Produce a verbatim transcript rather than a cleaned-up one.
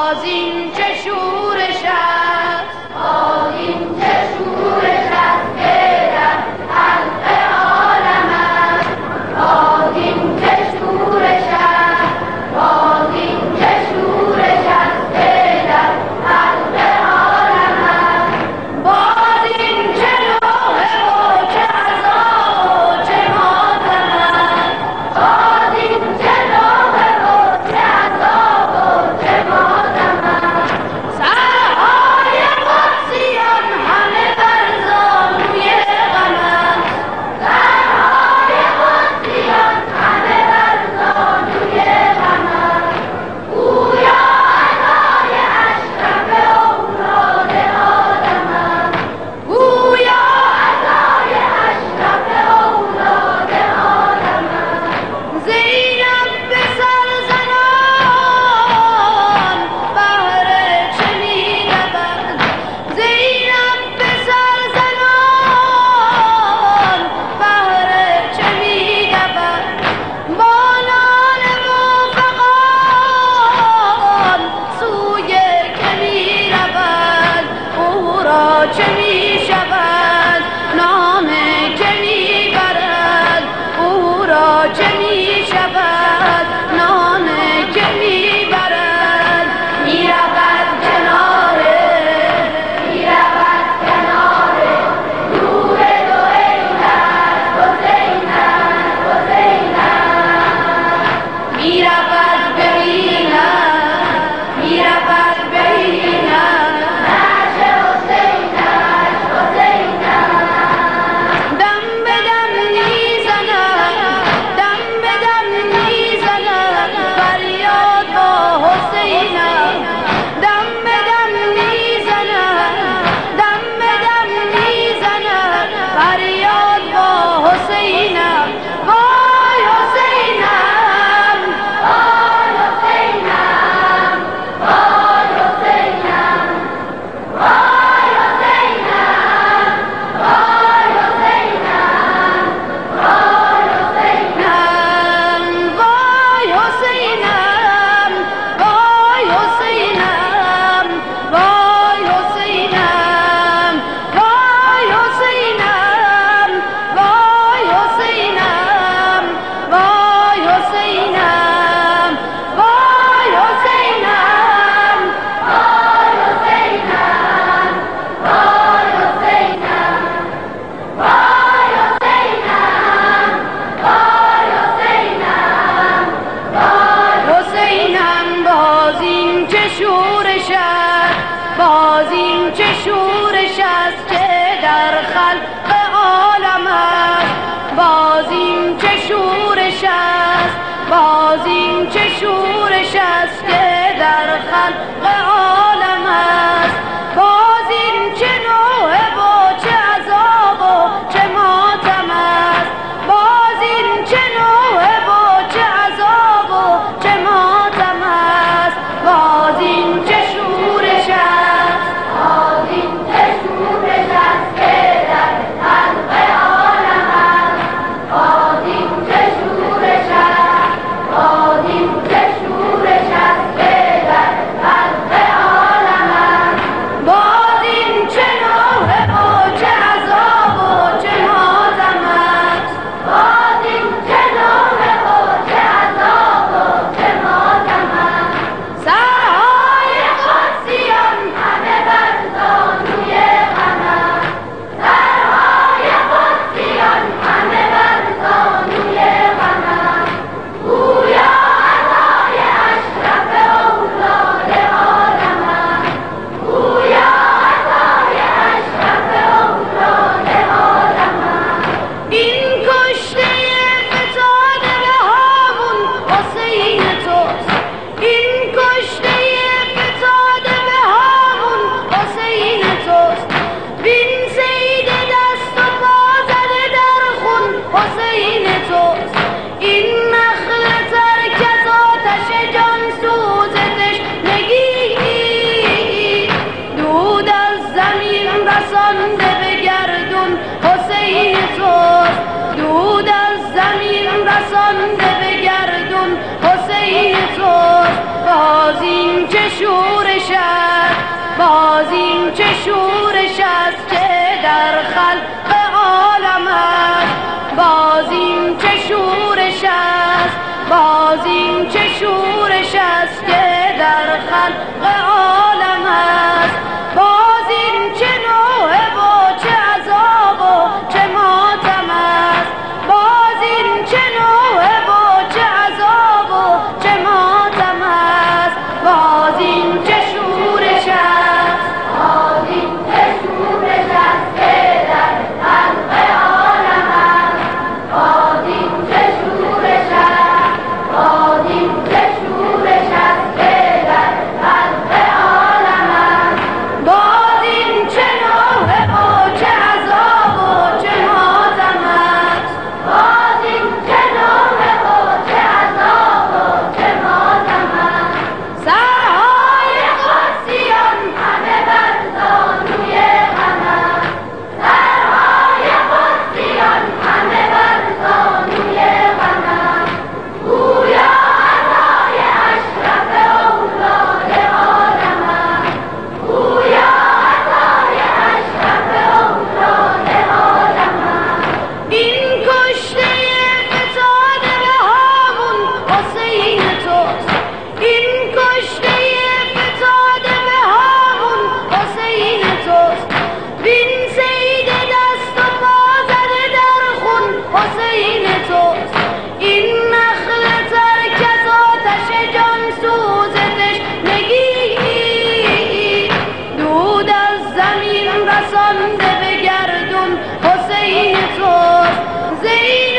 باز این چه شورش است، باز این چه شورش است که در خلق عالم است. باز این چه شورش است، باز این چه شورش است که در خلق عالم است. باز این چه نوحه و چه عذاب و چه ماتم است. باز این چه نوحه و چه عذاب و چه ماتم است. سرهای قدسیان همه بر زانوی غم است. سرهای قدسیان همه بر زانوی غم است. گویا عزای اشرف اولاد آدم است. گویا عزای اشرف اولاد آدم است. زینب به سر زنان بهر چه می رود. زینب به سر زنان بهر چه می رود. با ناله و فغان سوی که می رود. او را چه می شود، نام که می برد. او را چه می شود، نام که می برد. می رود کناره، می رود کناره نور دو عینت حسینت حسینت. می رود ببیند، می رود ببیند نعش حسینت حسینت. دم به دم می زند، دم به دم می زند فریاد با حسینت. دم به دم می زند، دم به دم می زند فریاد با حسینت. وای حسینم، وای حسینم، وای حسینم، وای حسینم، وای حسینم، وای حسینم، وای حسینم، وای حسینم، وای حسینم، وای حسینم، وای حسینم، وای حسینم، وای حسینم، وای حسینم، وای حسینم، وای حسینم، وای حسینم، وای حسینم. باز این چه شورش است، باز این چه شورش است که در خلق عالم است. باز این چه شورش است، باز این چه شورش است که در خلق عالم است. باز این چه نوحه و چه عذاب و چه ماتم است. باز این چه نوحه و چه عذاب و چه ماتم است. باز این چه شورش است، باز این چه شورش است که در خلق عالم است. باز این چه شورش است، باز این چه شورش است که در خلق عالم است. باز این چه نوحه و چه عذاب و چه ماتم است. باز این چه نوحه و چه عذاب و چه ماتم است. سرهای قدسیان همه بر زانوی غم است. سرهای قدسیان همه بر زانوی غم است. گویا عزای اشرف اولاد آدم است. گویا عزای اشرف اولاد آدم است. این کشته فتاد به هامون حسین توست. این کشته فتاد به هامون حسین توست. وین سید دست و پا زده در خون حسین توست. این نخل ترکت آتش جان سوزتش نگی دود از زمین رسانده به گردون حسین توست. دود از زمین رسانده به گردون حسین توست. باز این چه شورش است، باز این چه شورش است که در خلق عالم است. باز این چه شورش است، باز این چه شورش است که در خلق عالم است. باز این چه نوحه و چه عذاب و چه ماتم است. باز این چه نوحه و چه عذاب و چه ماتم است. باز این چه شورش است، باز این چه شورش است که در خلق عالم است. باز این چه شورش است، باز این چه شورش است که در خلق عالم است. باز این چه نوحه و چه عذاب و چه ماتم است. باز این چه نوحه و چه عذاب و چه ماتم است. سرهای قدسیان همه بر زانوی غم است. سرهای قدسیان همه بر زانوی غم است. گویا عزای اشرف اولاد آدم است. گویا عزای اشرف اولاد آدم است. این کشته فتاده به هامون حسین توست. این کشته فتاده به هامون حسین توست. وین سید دست و پا زده در خون حسین توست. این نخل ترکت آتش جان سوزتش نگی دود از زمین رسانده به گردون حسین توست. زین